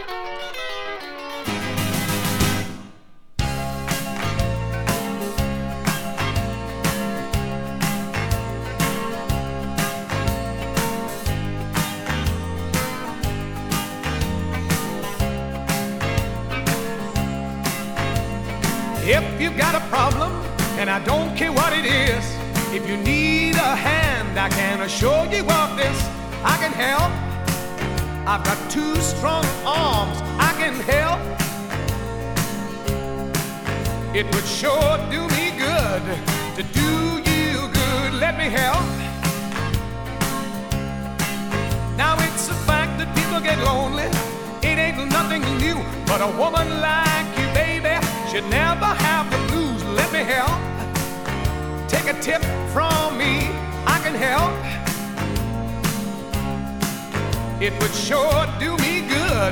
If you've got a problem, and I don't care what it is, if you need a hand, I can assure you of this. I can help. I've got two strong arms. I can help. It would sure do me good to do you good. Let me help. Now it's a fact that people get lonely. It ain't nothing new, but a woman like you, baby, should never have the blues. Let me help. Take a tip from me, I can help. It would sure do me good.